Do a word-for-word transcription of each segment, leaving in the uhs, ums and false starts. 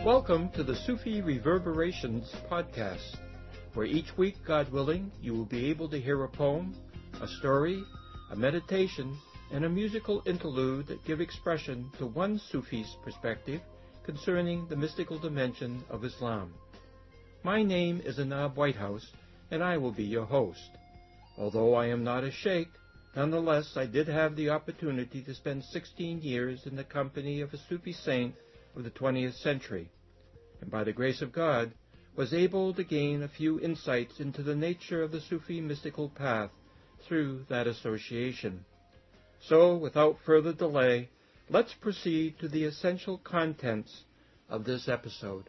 Welcome to the Sufi Reverberations podcast, where each week, God willing, you will be able to hear a poem, a story, a meditation, and a musical interlude that give expression to one Sufi's perspective concerning the mystical dimension of Islam. My name is Anab Whitehouse, and I will be your host. Although I am not a sheikh, nonetheless I did have the opportunity to spend sixteen years in the company of a Sufi saint of the twentieth century, and by the grace of God was able to gain a few insights into the nature of the Sufi mystical path through that association. So, without further delay, let's proceed to the essential contents of this episode.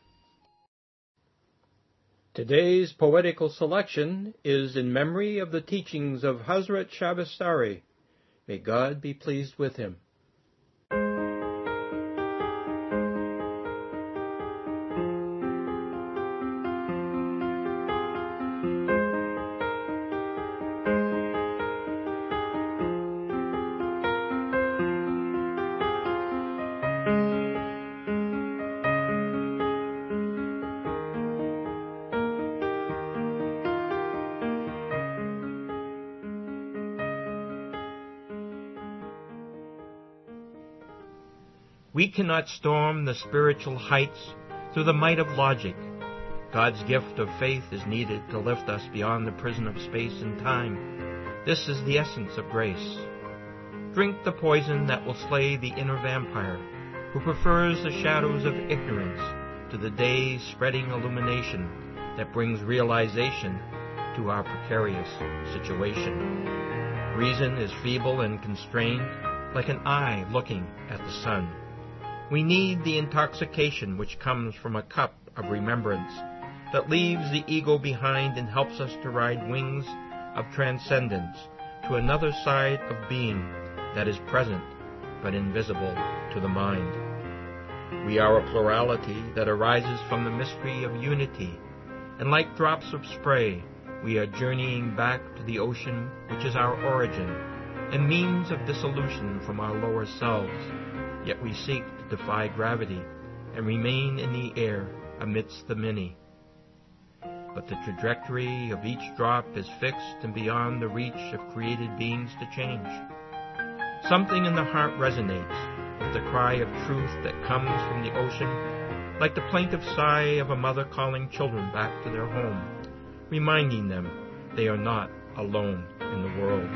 Today's poetical selection is in memory of the teachings of Hazrat Shabastari. May God be pleased with him. We cannot storm the spiritual heights through the might of logic. God's gift of faith is needed to lift us beyond the prison of space and time. This is the essence of grace. Drink the poison that will slay the inner vampire, who prefers the shadows of ignorance to the day's spreading illumination that brings realization to our precarious situation. Reason is feeble and constrained, like an eye looking at the sun. We need the intoxication which comes from a cup of remembrance that leaves the ego behind and helps us to ride wings of transcendence to another side of being that is present but invisible to the mind. We are a plurality that arises from the mystery of unity, and like drops of spray, we are journeying back to the ocean which is our origin and means of dissolution from our lower selves. Yet we seek to defy gravity and remain in the air amidst the many. But the trajectory of each drop is fixed and beyond the reach of created beings to change. Something in the heart resonates with the cry of truth that comes from the ocean, like the plaintive sigh of a mother calling children back to their home, reminding them they are not alone in the world.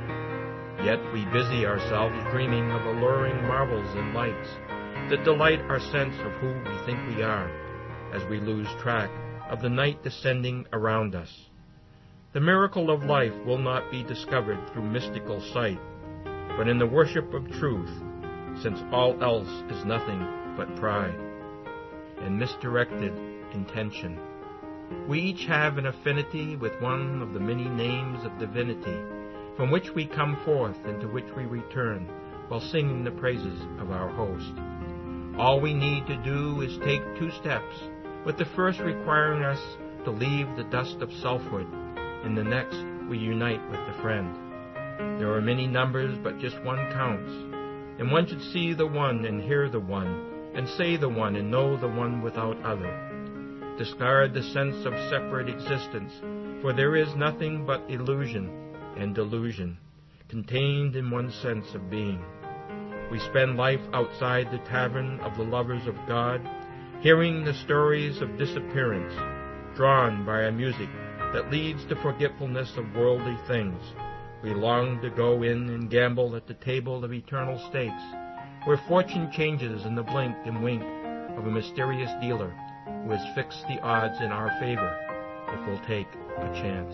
Yet we busy ourselves dreaming of alluring marvels and lights that delight our sense of who we think we are, as we lose track of the night descending around us. The miracle of life will not be discovered through mystical sight, but in the worship of truth, since all else is nothing but pride and misdirected intention. We each have an affinity with one of the many names of divinity, from which we come forth and to which we return while singing the praises of our host. All we need to do is take two steps, with the first requiring us to leave the dust of selfhood, and the next we unite with the friend. There are many numbers, but just one counts, and one should see the one and hear the one, and say the one and know the one without other. Discard the sense of separate existence, for there is nothing but illusion and delusion, contained in one sense of being. We spend life outside the tavern of the lovers of God, hearing the stories of disappearance, drawn by a music that leads to forgetfulness of worldly things. We long to go in and gamble at the table of eternal stakes, where fortune changes in the blink and wink of a mysterious dealer who has fixed the odds in our favor if we'll take a chance.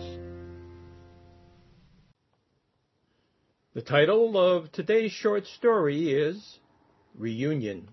The title of today's short story is Reunion.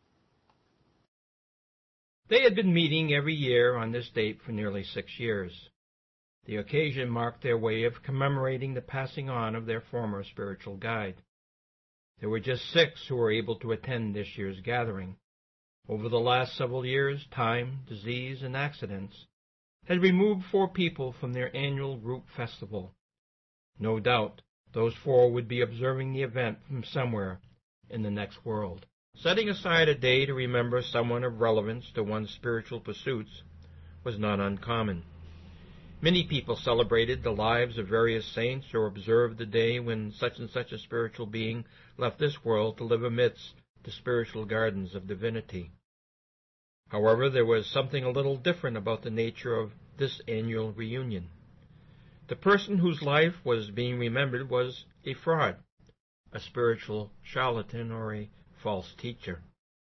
They had been meeting every year on this date for nearly six years. The occasion marked their way of commemorating the passing on of their former spiritual guide. There were just six who were able to attend this year's gathering. Over the last several years, time, disease, and accidents had removed four people from their annual group festival. No doubt, those four would be observing the event from somewhere in the next world. Setting aside a day to remember someone of relevance to one's spiritual pursuits was not uncommon. Many people celebrated the lives of various saints or observed the day when such and such a spiritual being left this world to live amidst the spiritual gardens of divinity. However, there was something a little different about the nature of this annual reunion. The person whose life was being remembered was a fraud, a spiritual charlatan, or a false teacher.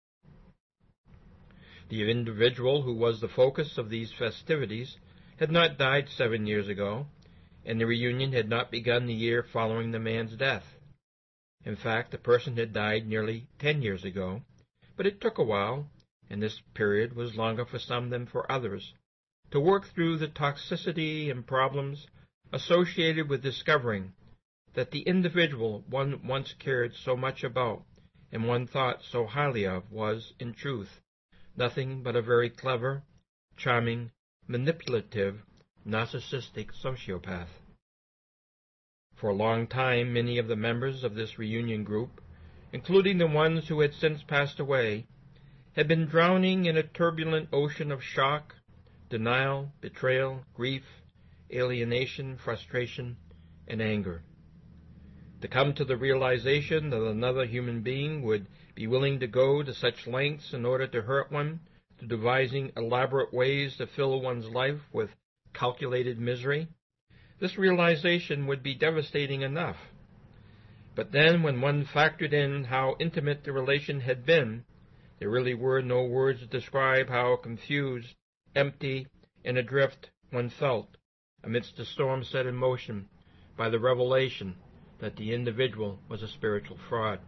The individual who was the focus of these festivities had not died seven years ago, and the reunion had not begun the year following the man's death. In fact, the person had died nearly ten years ago, but it took a while, and this period was longer for some than for others, to work through the toxicity and problems associated with discovering that the individual one once cared so much about and one thought so highly of was, in truth, nothing but a very clever, charming, manipulative, narcissistic sociopath. For a long time, many of the members of this reunion group, including the ones who had since passed away, had been drowning in a turbulent ocean of shock, denial, betrayal, grief, alienation, frustration, and anger. To come to the realization that another human being would be willing to go to such lengths in order to hurt one, to devising elaborate ways to fill one's life with calculated misery, this realization would be devastating enough. But then, when one factored in how intimate the relation had been, there really were no words to describe how confused, empty, and adrift one felt amidst the storm set in motion by the revelation that the individual was a spiritual fraud.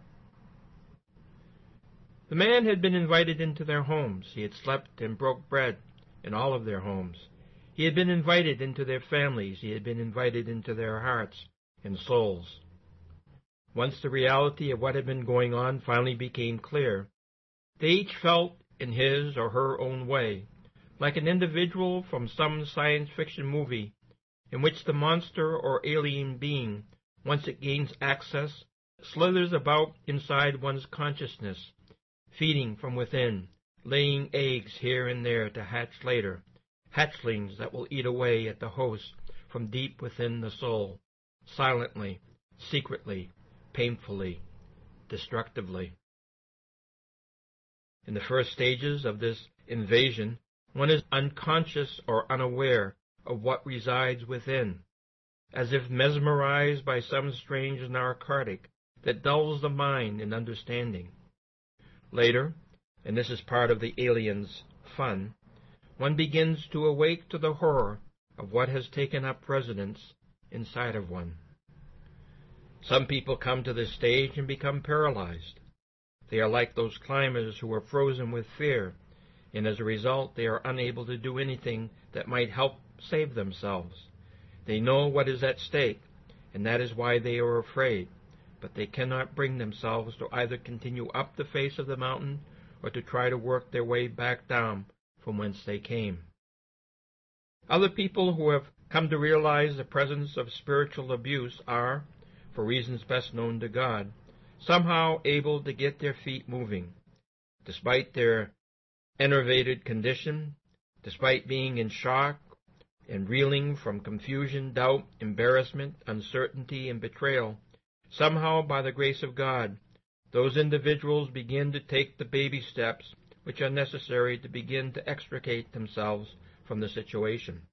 The man had been invited into their homes. He had slept and broke bread in all of their homes. He had been invited into their families. He had been invited into their hearts and souls. Once the reality of what had been going on finally became clear, they each felt, in his or her own way, like an individual from some science fiction movie in which the monster or alien being, once it gains access, slithers about inside one's consciousness, feeding from within, laying eggs here and there to hatch later, hatchlings that will eat away at the host from deep within the soul, silently, secretly, painfully, destructively. In the first stages of this invasion, one is unconscious or unaware of what resides within, as if mesmerized by some strange narcotic that dulls the mind in understanding. Later, and this is part of the alien's fun, one begins to awake to the horror of what has taken up residence inside of one. Some people come to this stage and become paralyzed. They are like those climbers who are frozen with fear, and as a result they are unable to do anything that might help save themselves. They know what is at stake, and that is why they are afraid, but they cannot bring themselves to either continue up the face of the mountain or to try to work their way back down from whence they came. Other people who have come to realize the presence of spiritual abuse are, for reasons best known to God, somehow able to get their feet moving. Despite their enervated condition, despite being in shock and reeling from confusion, doubt, embarrassment, uncertainty, and betrayal, somehow, by the grace of God, those individuals begin to take the baby steps which are necessary to begin to extricate themselves from the situation.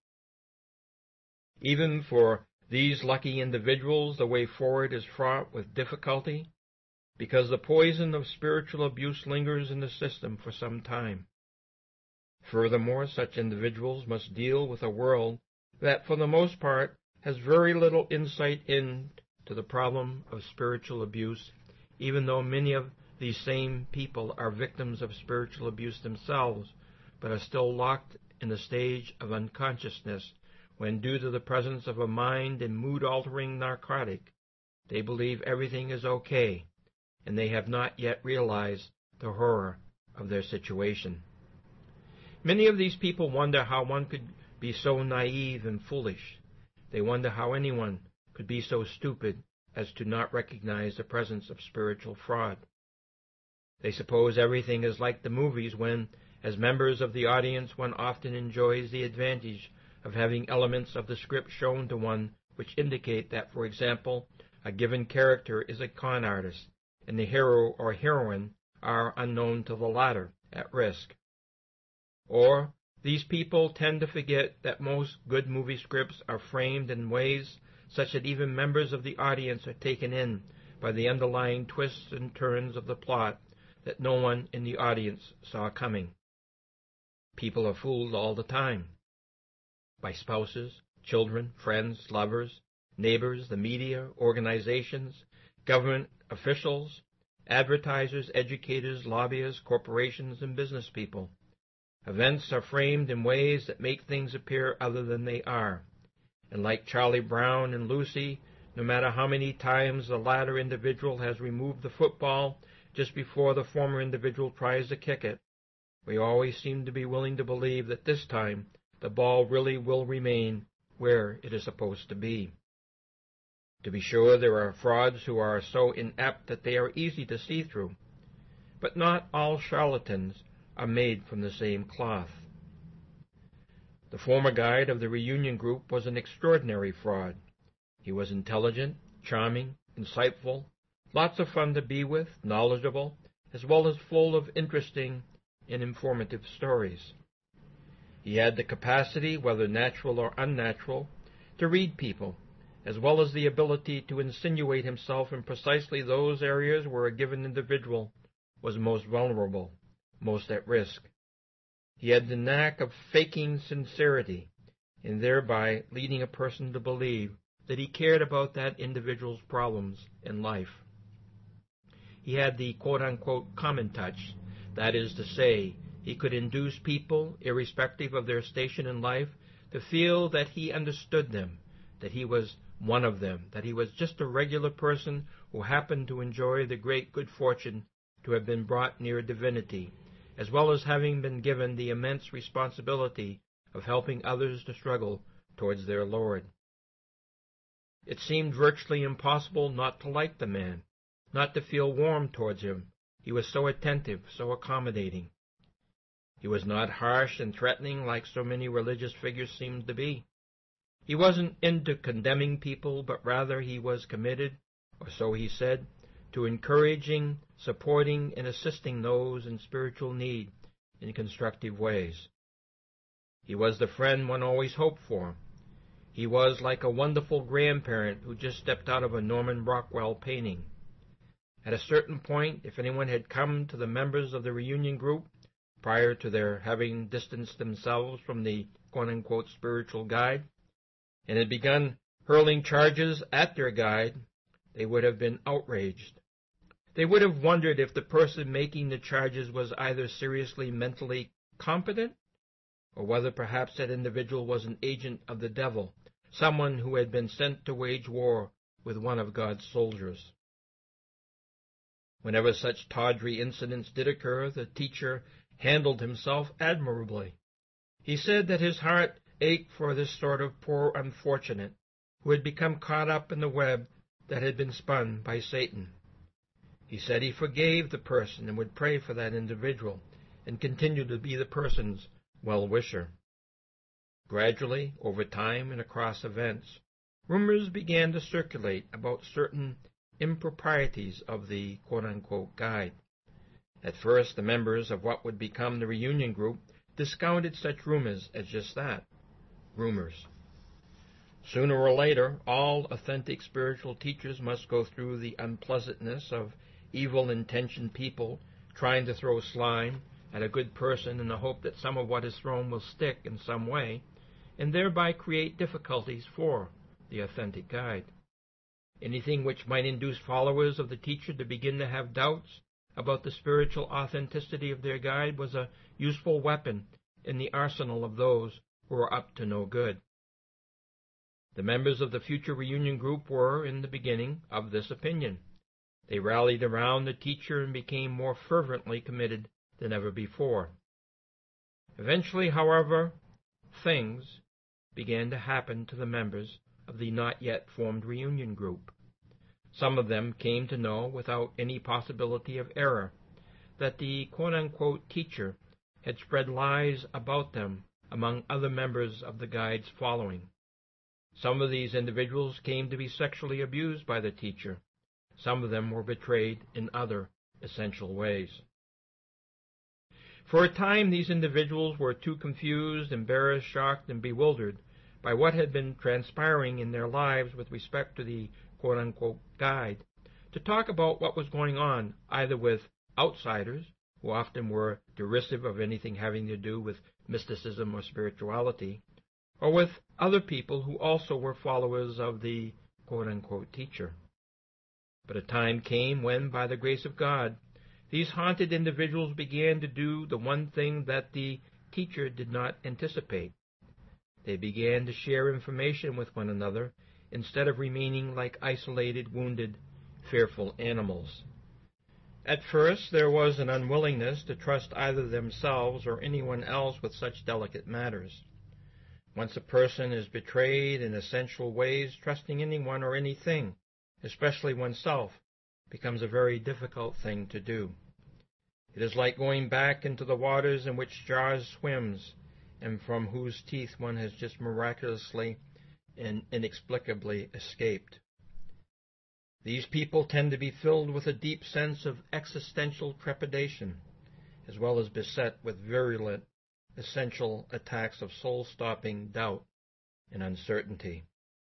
Even for these lucky individuals, the way forward is fraught with difficulty, because the poison of spiritual abuse lingers in the system for some time. Furthermore, such individuals must deal with a world that, for the most part, has very little insight into the problem of spiritual abuse, even though many of these same people are victims of spiritual abuse themselves, but are still locked in the stage of unconsciousness when, due to the presence of a mind and mood-altering narcotic, they believe everything is okay, and they have not yet realized the horror of their situation. Many of these people wonder how one could be so naive and foolish. They wonder how anyone could be so stupid as to not recognize the presence of spiritual fraud. They suppose everything is like the movies when, as members of the audience, one often enjoys the advantage of having elements of the script shown to one which indicate that, for example, a given character is a con artist, and the hero or heroine are, unknown to the latter, at risk. Or, these people tend to forget that most good movie scripts are framed in ways such that even members of the audience are taken in by the underlying twists and turns of the plot that no one in the audience saw coming. People are fooled all the time. By spouses, children, friends, lovers, neighbors, the media, organizations, government officials, advertisers, educators, lobbyists, corporations, and business people. Events are framed in ways that make things appear other than they are. And like Charlie Brown and Lucy, no matter how many times the latter individual has removed the football just before the former individual tries to kick it, we always seem to be willing to believe that this time the ball really will remain where it is supposed to be. To be sure, there are frauds who are so inept that they are easy to see through, but not all charlatans are made from the same cloth. The former guide of the reunion group was an extraordinary fraud. He was intelligent, charming, insightful, lots of fun to be with, knowledgeable, as well as full of interesting and informative stories. He had the capacity, whether natural or unnatural, to read people, as well as the ability to insinuate himself in precisely those areas where a given individual was most vulnerable, most at risk. He had the knack of faking sincerity, and thereby leading a person to believe that he cared about that individual's problems in life. He had the quote-unquote common touch, that is to say, he could induce people, irrespective of their station in life, to feel that he understood them, that he was one of them, that he was just a regular person who happened to enjoy the great good fortune to have been brought near divinity, as well as having been given the immense responsibility of helping others to struggle towards their Lord. It seemed virtually impossible not to like the man, not to feel warm towards him. He was so attentive, so accommodating. He was not harsh and threatening like so many religious figures seemed to be. He wasn't into condemning people, but rather he was committed, or so he said, to encouraging, supporting, and assisting those in spiritual need in constructive ways. He was the friend one always hoped for. He was like a wonderful grandparent who just stepped out of a Norman Rockwell painting. At a certain point, if anyone had come to the members of the reunion group, prior to their having distanced themselves from the quote-unquote spiritual guide, and had begun hurling charges at their guide, they would have been outraged. They would have wondered if the person making the charges was either seriously mentally competent, or whether perhaps that individual was an agent of the devil, someone who had been sent to wage war with one of God's soldiers. Whenever such tawdry incidents did occur, the teacher handled himself admirably. He said that his heart ached for this sort of poor unfortunate who had become caught up in the web that had been spun by Satan. He said he forgave the person and would pray for that individual and continue to be the person's well-wisher. Gradually, over time and across events, rumors began to circulate about certain improprieties of the quote-unquote guide. At first, the members of what would become the reunion group discounted such rumors as just that, rumors. Sooner or later, all authentic spiritual teachers must go through the unpleasantness of evil-intentioned people trying to throw slime at a good person in the hope that some of what is thrown will stick in some way, and thereby create difficulties for the authentic guide. Anything which might induce followers of the teacher to begin to have doubts about the spiritual authenticity of their guide was a useful weapon in the arsenal of those who were up to no good. The members of the future reunion group were, in the beginning, of this opinion. They rallied around the teacher and became more fervently committed than ever before. Eventually, however, things began to happen to the members of the not yet formed reunion group. Some of them came to know, without any possibility of error, that the quote-unquote teacher had spread lies about them among other members of the guide's following. Some of these individuals came to be sexually abused by the teacher. Some of them were betrayed in other essential ways. For a time, these individuals were too confused, embarrassed, shocked, and bewildered by what had been transpiring in their lives with respect to the quote-unquote guide to talk about what was going on, either with outsiders, who often were derisive of anything having to do with mysticism or spirituality, or with other people who also were followers of the quote-unquote teacher. But a time came when, by the grace of God, these haunted individuals began to do the one thing that the teacher did not anticipate. They began to share information with one another instead of remaining like isolated, wounded, fearful animals. At first, there was an unwillingness to trust either themselves or anyone else with such delicate matters. Once a person is betrayed in essential ways, trusting anyone or anything, especially oneself, becomes a very difficult thing to do. It is like going back into the waters in which Jaws swims, and from whose teeth one has just miraculously and inexplicably escaped. These people tend to be filled with a deep sense of existential trepidation, as well as beset with virulent, essential attacks of soul-stopping doubt and uncertainty.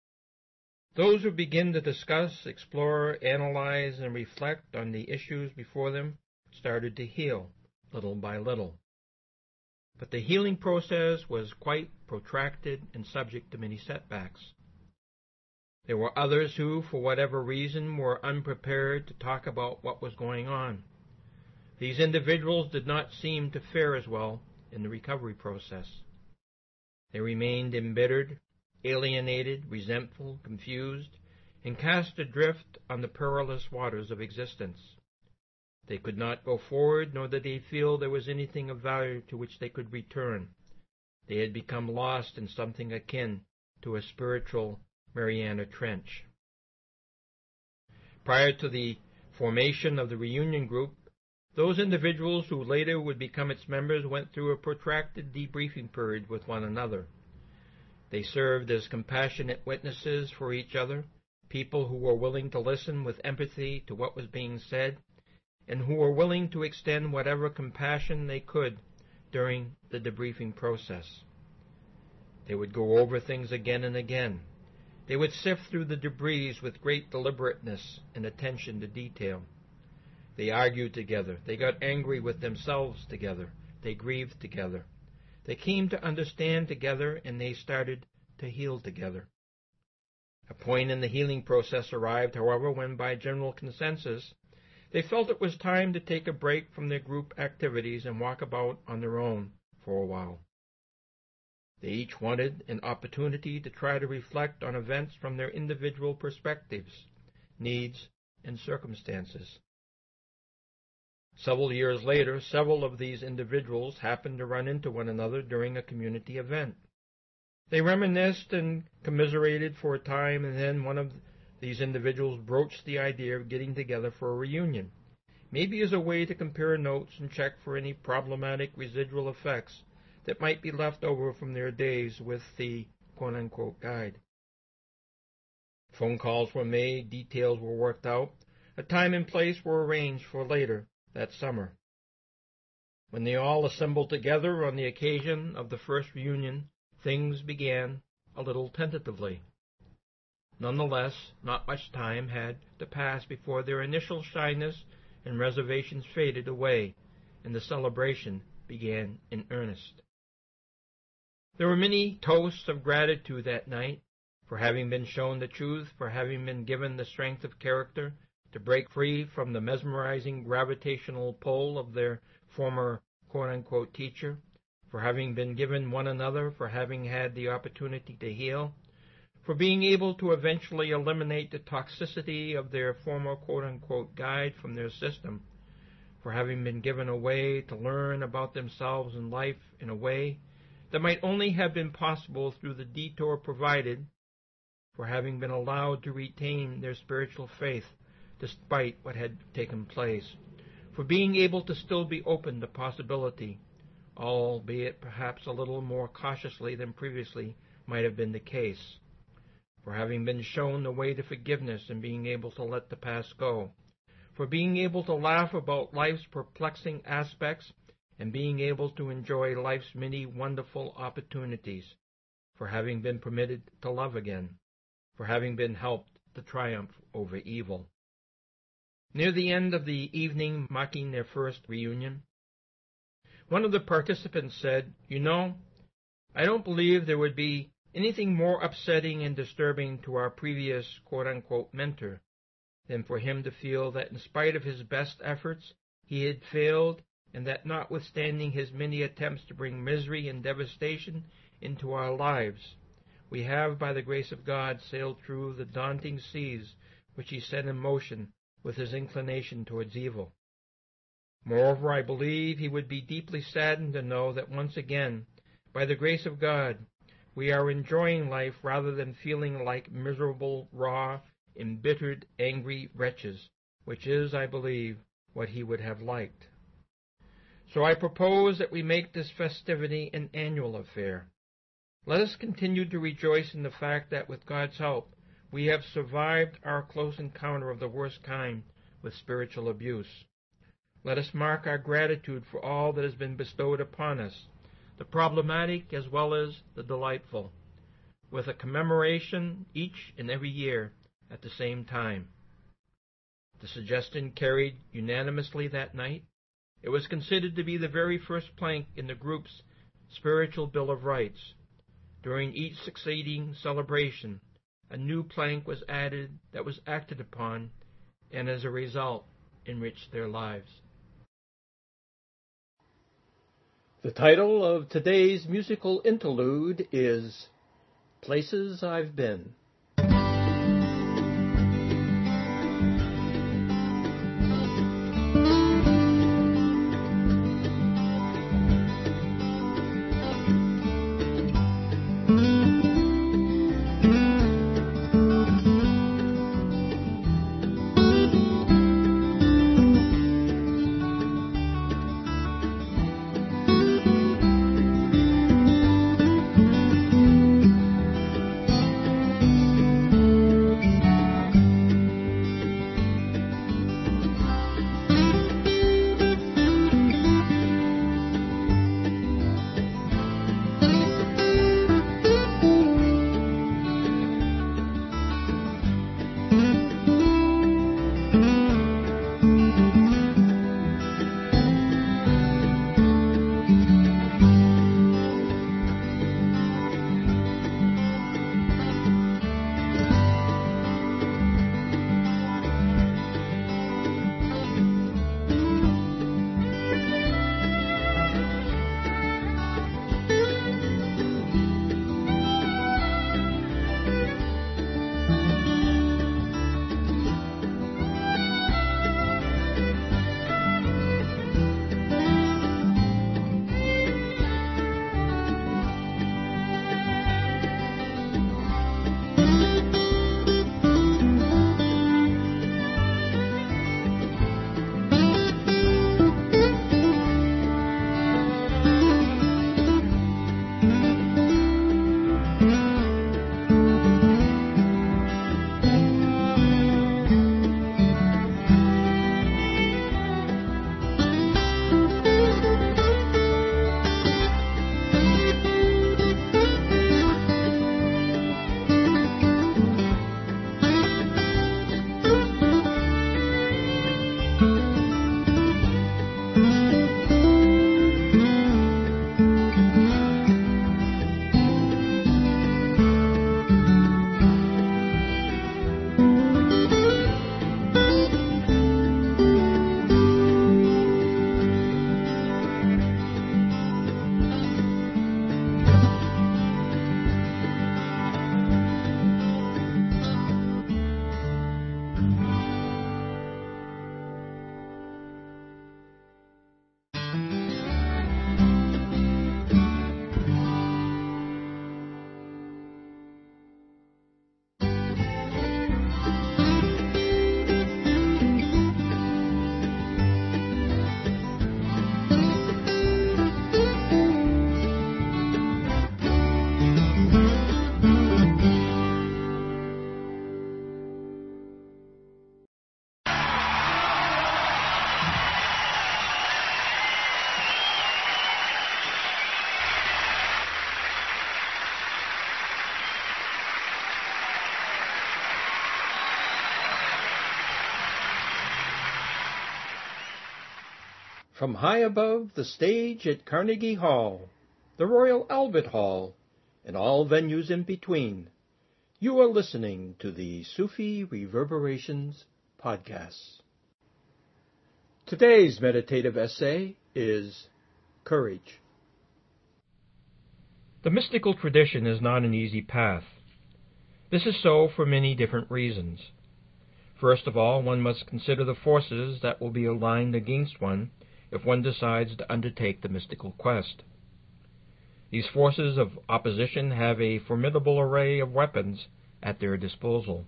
Those who begin to discuss, explore, analyze, and reflect on the issues before them started to heal, little by little. But the healing process was quite protracted and subject to many setbacks. There were others who, for whatever reason, were unprepared to talk about what was going on. These individuals did not seem to fare as well in the recovery process. They remained embittered, alienated, resentful, confused, and cast adrift on the perilous waters of existence. They could not go forward, nor did they feel there was anything of value to which they could return. They had become lost in something akin to a spiritual Mariana Trench. Prior to the formation of the reunion group, those individuals who later would become its members went through a protracted debriefing period with one another. They served as compassionate witnesses for each other, people who were willing to listen with empathy to what was being said, and who were willing to extend whatever compassion they could during the debriefing process. They would go over things again and again. They would sift through the debris with great deliberateness and attention to detail. They argued together. They got angry with themselves together. They grieved together. They came to understand together, and they started to heal together. A point in the healing process arrived, however, when, by general consensus, they felt it was time to take a break from their group activities and walk about on their own for a while. They each wanted an opportunity to try to reflect on events from their individual perspectives, needs, and circumstances. Several years later, several of these individuals happened to run into one another during a community event. They reminisced and commiserated for a time, and then one of these individuals broached the idea of getting together for a reunion, maybe as a way to compare notes and check for any problematic residual effects that might be left over from their days with the quote-unquote guide. Phone calls were made, details were worked out, a time and place were arranged for later that summer. When they all assembled together on the occasion of the first reunion, things began a little tentatively. Nonetheless, not much time had to pass before their initial shyness and reservations faded away, and the celebration began in earnest. There were many toasts of gratitude that night, for having been shown the truth, for having been given the strength of character to break free from the mesmerizing gravitational pull of their former quote-unquote teacher, for having been given one another, for having had the opportunity to heal, for being able to eventually eliminate the toxicity of their former quote-unquote guide from their system, for having been given a way to learn about themselves and life in a way that might only have been possible through the detour provided, for having been allowed to retain their spiritual faith despite what had taken place, for being able to still be open to possibility, albeit perhaps a little more cautiously than previously might have been the case, for having been shown the way to forgiveness and being able to let the past go, for being able to laugh about life's perplexing aspects and being able to enjoy life's many wonderful opportunities, for having been permitted to love again, for having been helped to triumph over evil. Near the end of the evening marking their first reunion, one of the participants said, "You know, I don't believe there would be anything more upsetting and disturbing to our previous quote-unquote mentor than for him to feel that in spite of his best efforts he had failed, and that notwithstanding his many attempts to bring misery and devastation into our lives, we have, by the grace of God, sailed through the daunting seas which he set in motion with his inclination towards evil. Moreover, I believe he would be deeply saddened to know that once again, by the grace of God, we are enjoying life rather than feeling like miserable, raw, embittered, angry wretches, which is, I believe, what he would have liked. So I propose that we make this festivity an annual affair. Let us continue to rejoice in the fact that, with God's help, we have survived our close encounter of the worst kind with spiritual abuse. Let us mark our gratitude for all that has been bestowed upon us, the problematic as well as the delightful, with a commemoration each and every year at the same time." The suggestion carried unanimously that night. It was considered to be the very first plank in the group's spiritual Bill of Rights. During each succeeding celebration, a new plank was added that was acted upon, and as a result, enriched their lives. The title of today's musical interlude is Places I've Been. From high above the stage at Carnegie Hall, the Royal Albert Hall, and all venues in between, you are listening to the Sufi Reverberations podcast. Today's meditative essay is Courage. The mystical tradition is not an easy path. This is so for many different reasons. First of all, one must consider the forces that will be aligned against one if one decides to undertake the mystical quest. These forces of opposition have a formidable array of weapons at their disposal.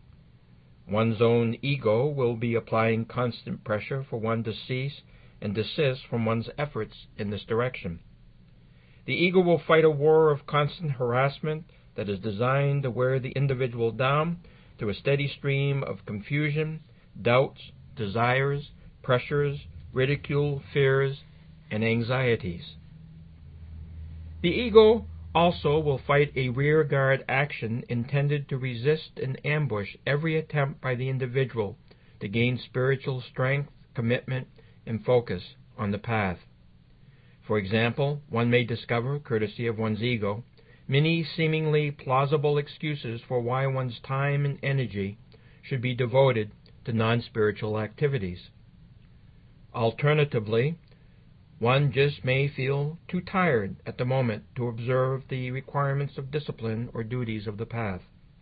One's own ego will be applying constant pressure for one to cease and desist from one's efforts in this direction. The ego will fight a war of constant harassment that is designed to wear the individual down through a steady stream of confusion, doubts, desires, pressures, ridicule, fears, and anxieties. The ego also will fight a rearguard action intended to resist and ambush every attempt by the individual to gain spiritual strength, commitment, and focus on the path. For example, one may discover, courtesy of one's ego, many seemingly plausible excuses for why one's time and energy should be devoted to non-spiritual activities. Alternatively, one just may feel too tired at the moment to observe the requirements of discipline or duties of the path.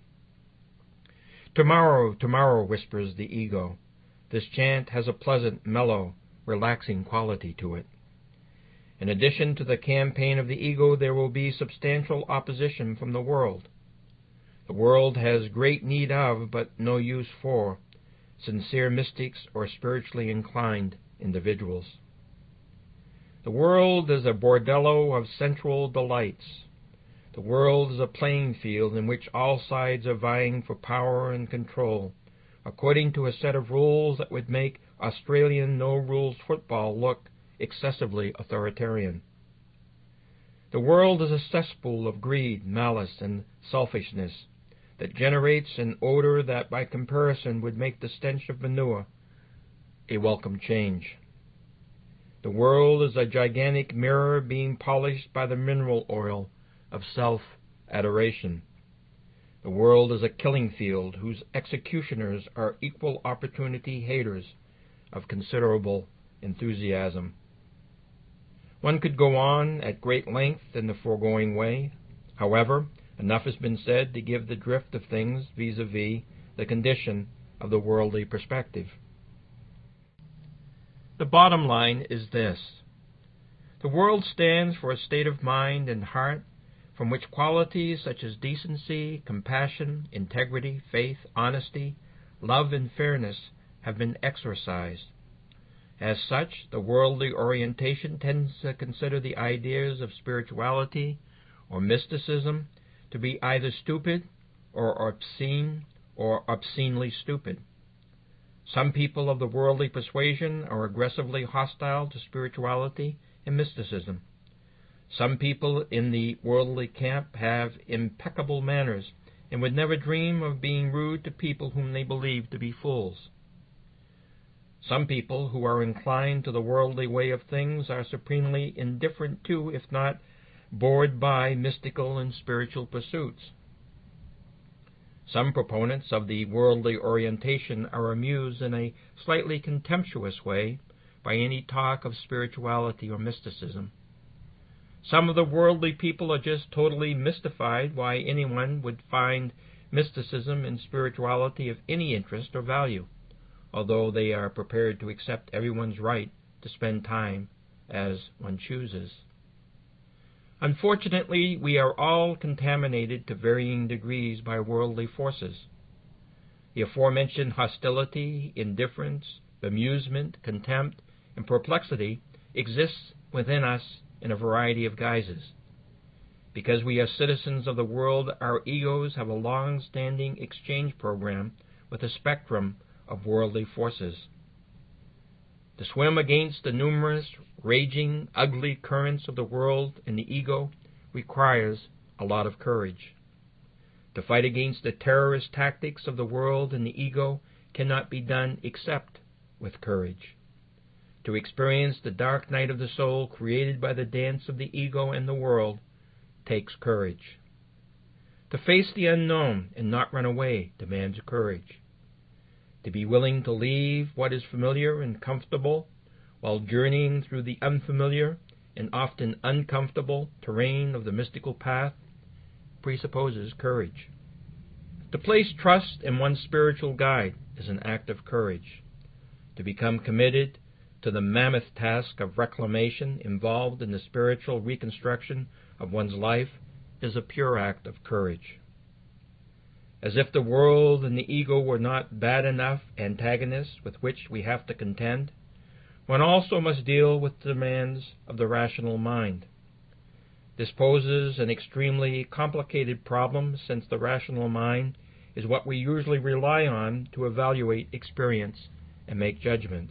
Tomorrow, tomorrow, whispers the ego. This chant has a pleasant, mellow, relaxing quality to it. In addition to the campaign of the ego, there will be substantial opposition from the world. The world has great need of, but no use for, sincere mystics or spiritually inclined individuals. The world is a bordello of sensual delights. The world is a playing field in which all sides are vying for power and control, according to a set of rules that would make Australian no-rules football look excessively authoritarian. The world is a cesspool of greed, malice, and selfishness that generates an odor that by comparison would make the stench of manure a welcome change. The world is a gigantic mirror being polished by the mineral oil of self-adoration. The world is a killing field whose executioners are equal opportunity haters of considerable enthusiasm. One could go on at great length in the foregoing way. However, enough has been said to give the drift of things vis-a-vis the condition of the worldly perspective. The bottom line is this. The world stands for a state of mind and heart from which qualities such as decency, compassion, integrity, faith, honesty, love, and fairness have been exorcised. As such, the worldly orientation tends to consider the ideas of spirituality or mysticism to be either stupid or obscene or obscenely stupid. Some people of the worldly persuasion are aggressively hostile to spirituality and mysticism. Some people in the worldly camp have impeccable manners and would never dream of being rude to people whom they believe to be fools. Some people who are inclined to the worldly way of things are supremely indifferent to, if not bored by, mystical and spiritual pursuits. Some proponents of the worldly orientation are amused in a slightly contemptuous way by any talk of spirituality or mysticism. Some of the worldly people are just totally mystified why anyone would find mysticism and spirituality of any interest or value, although they are prepared to accept everyone's right to spend time as one chooses. Unfortunately, we are all contaminated to varying degrees by worldly forces. The aforementioned hostility, indifference, bemusement, contempt, and perplexity exists within us in a variety of guises. Because we are citizens of the world, our egos have a long-standing exchange program with a spectrum of worldly forces. To swim against the numerous, raging, ugly currents of the world in the ego requires a lot of courage. To fight against the terrorist tactics of the world in the ego cannot be done except with courage. to experience the dark night of the soul created by the dance of the ego and the world takes courage. To face the unknown and not run away demands courage. To be willing to leave what is familiar and comfortable while journeying through the unfamiliar and often uncomfortable terrain of the mystical path presupposes courage. To place trust in one's spiritual guide is an act of courage. To become committed to the mammoth task of reclamation involved in the spiritual reconstruction of one's life is a pure act of courage. As if the world and the ego were not bad enough antagonists with which we have to contend, one also must deal with the demands of the rational mind. This poses an extremely complicated problem, since the rational mind is what we usually rely on to evaluate experience and make judgments.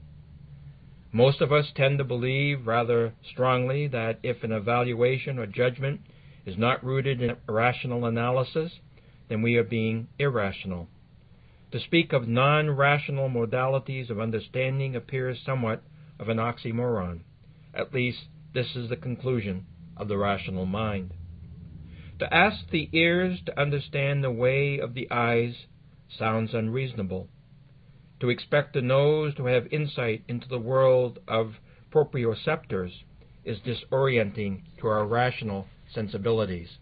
Most of us tend to believe rather strongly that if an evaluation or judgment is not rooted in rational analysis, then we are being irrational. To speak of non-rational modalities of understanding appears somewhat of an oxymoron. At least this is the conclusion of the rational mind. To ask the ears to understand the way of the eyes sounds unreasonable. To expect the nose to have insight into the world of proprioceptors is disorienting to our rational sensibilities.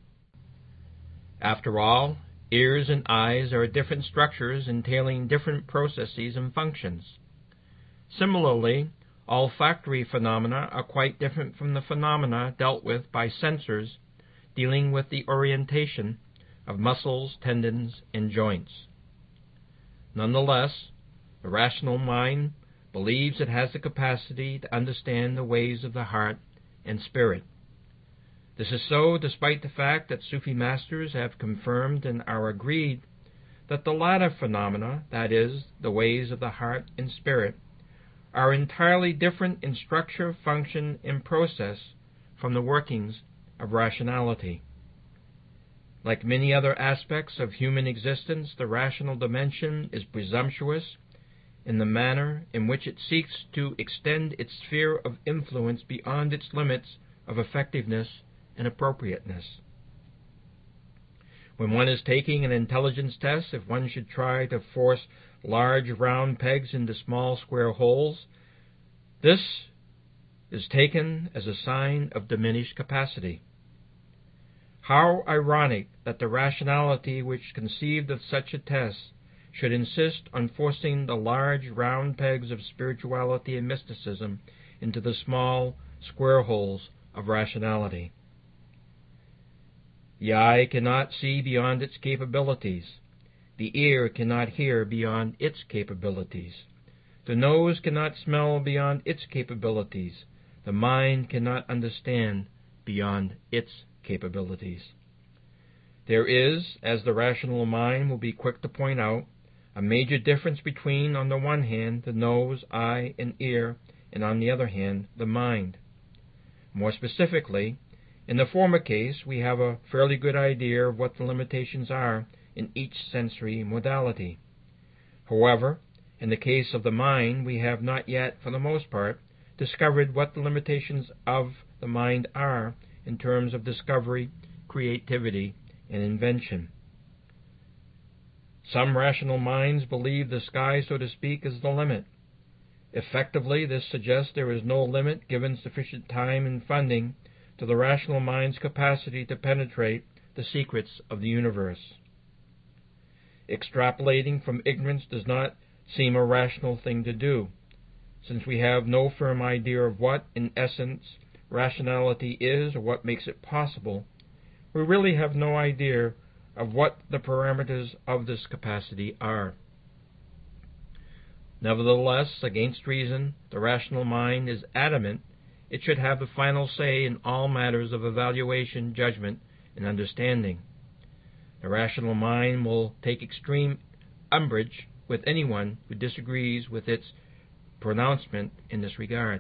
After all, ears and eyes are different structures entailing different processes and functions. Similarly, olfactory phenomena are quite different from the phenomena dealt with by sensors dealing with the orientation of muscles, tendons, and joints. Nonetheless, the rational mind believes it has the capacity to understand the ways of the heart and spirit. This is so despite the fact that Sufi masters have confirmed and are agreed that the latter phenomena, that is, the ways of the heart and spirit, are entirely different in structure, function, and process from the workings of rationality. Like many other aspects of human existence, the rational dimension is presumptuous in the manner in which it seeks to extend its sphere of influence beyond its limits of effectiveness and appropriateness. When one is taking an intelligence test, if one should try to force large round pegs into small square holes, this is taken as a sign of diminished capacity. How ironic that the rationality which conceived of such a test should insist on forcing the large round pegs of spirituality and mysticism into the small square holes of rationality. The eye cannot see beyond its capabilities. The ear cannot hear beyond its capabilities. The nose cannot smell beyond its capabilities. The mind cannot understand beyond its capabilities. There is, as the rational mind will be quick to point out, a major difference between, on the one hand, the nose, eye, and ear, and on the other hand, the mind. More specifically, in the former case, we have a fairly good idea of what the limitations are in each sensory modality. However, in the case of the mind, we have not yet, for the most part, discovered what the limitations of the mind are in terms of discovery, creativity, and invention. Some rational minds believe the sky, so to speak, is the limit. Effectively, this suggests there is no limit given sufficient time and funding to the rational mind's capacity to penetrate the secrets of the universe. Extrapolating from ignorance does not seem a rational thing to do, since we have no firm idea of what, in essence, rationality is or what makes it possible. We really have no idea of what the parameters of this capacity are. Nevertheless, against reason, the rational mind is adamant it should have the final say in all matters of evaluation, judgment, and understanding. The rational mind will take extreme umbrage with anyone who disagrees with its pronouncement in this regard.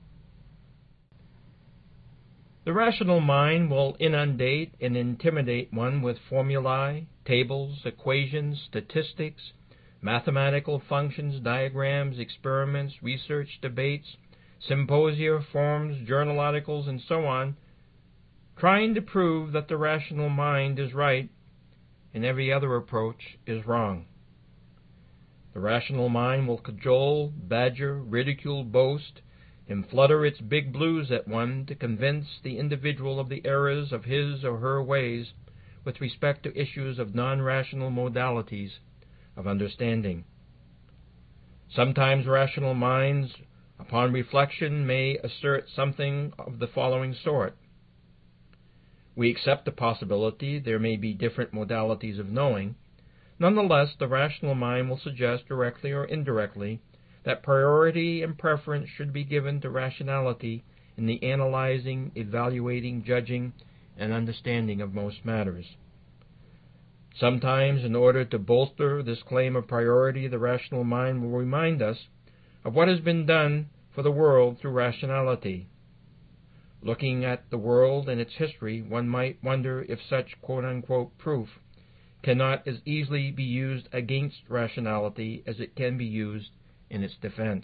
The rational mind will inundate and intimidate one with formulae, tables, equations, statistics, mathematical functions, diagrams, experiments, research, debates, symposia, forums, journal articles, and so on, trying to prove that the rational mind is right and every other approach is wrong. The rational mind will cajole, badger, ridicule, boast, and flutter its big blues at one to convince the individual of the errors of his or her ways with respect to issues of non-rational modalities of understanding. Sometimes rational minds, upon reflection, may assert something of the following sort. We accept the possibility there may be different modalities of knowing. Nonetheless, the rational mind will suggest, directly or indirectly, that priority and preference should be given to rationality in the analyzing, evaluating, judging, and understanding of most matters. Sometimes, in order to bolster this claim of priority, the rational mind will remind us of what has been done for the world through rationality. Looking at the world and its history, one might wonder if such quote-unquote proof cannot as easily be used against rationality as it can be used in its defense.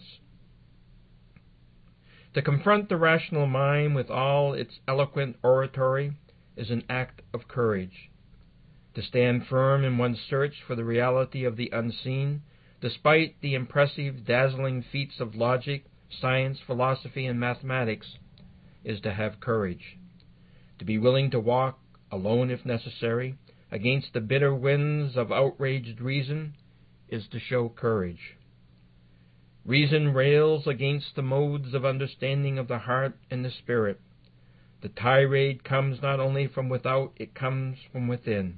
To confront the rational mind with all its eloquent oratory is an act of courage. To stand firm in one's search for the reality of the unseen, despite the impressive, dazzling feats of logic, science, philosophy, and mathematics, is to have courage. To be willing to walk, alone if necessary, against the bitter winds of outraged reason is to show courage. Reason rails against the modes of understanding of the heart and the spirit. The tirade comes not only from without, it comes from within.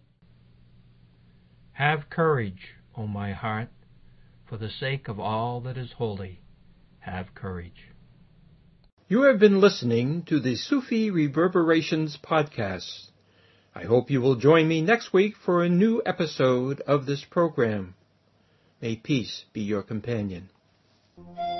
Have courage, O my heart, for the sake of all that is holy. Have courage. You have been listening to the Sufi Reverberations podcast. I hope you will join me next week for a new episode of this program. May peace be your companion.